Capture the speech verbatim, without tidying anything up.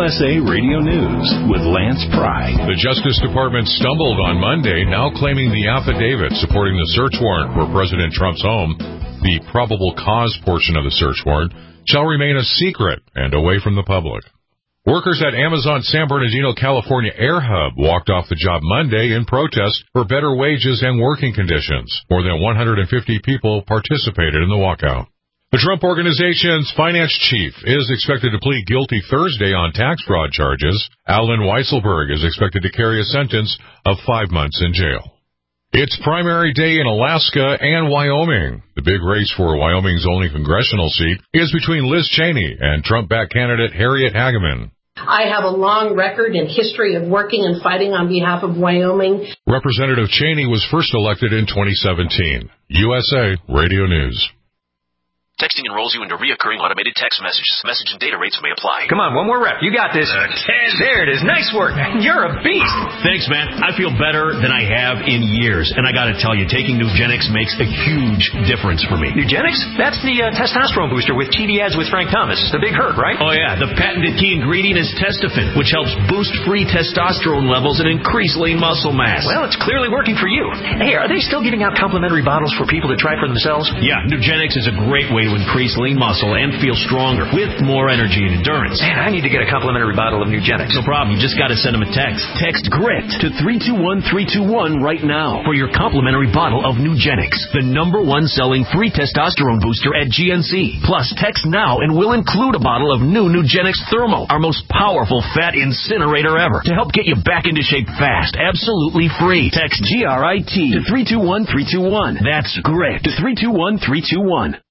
S A Radio News with Lance Pry. The Justice Department stumbled on Monday, now claiming the affidavit supporting the search warrant for President Trump's home, the probable cause portion of the search warrant, shall remain a secret and away from the public. Workers at Amazon San Bernardino, California Air Hub walked off the job Monday in protest for better wages and working conditions. More than one hundred fifty people participated in the walkout. The Trump Organization's finance chief is expected to plead guilty Thursday on tax fraud charges. Alan Weisselberg is expected to carry a sentence of five months in jail. It's primary day in Alaska and Wyoming. The big race for Wyoming's only congressional seat is between Liz Cheney and Trump-backed candidate Harriet Hageman. I have a long record and history of working and fighting on behalf of Wyoming. Representative Cheney was first elected in twenty seventeen. U S A Radio News. Texting enrolls you into reoccurring automated text messages. Message and data rates may apply. Come on, one more rep. You got this. Uh, ten. There it is. Nice work. You're a beast. Thanks, man. I feel better than I have in years. And I got to tell you, taking Nugenix makes a huge difference for me. Nugenix? That's the uh, testosterone booster with T V ads with Frank Thomas. The big hurt, right? Oh, yeah. The patented key ingredient is Testofen, which helps boost free testosterone levels and increase lean muscle mass. Well, it's clearly working for you. Hey, are they still giving out complimentary bottles for people to try for themselves? Yeah, Nugenix is a great way to increase lean muscle and feel stronger with more energy and endurance. Man, I need to get a complimentary bottle of Nugenix. No problem. You just got to send them a text. Text GRIT to three two one three two one right now for your complimentary bottle of Nugenix, the number one selling free testosterone booster at G N C. Plus, text now and we'll include a bottle of new Nugenix Thermo, our most powerful fat incinerator ever, to help get you back into shape fast, absolutely free. Text G R I T to three two one three two one. That's GRIT to three two one three two one.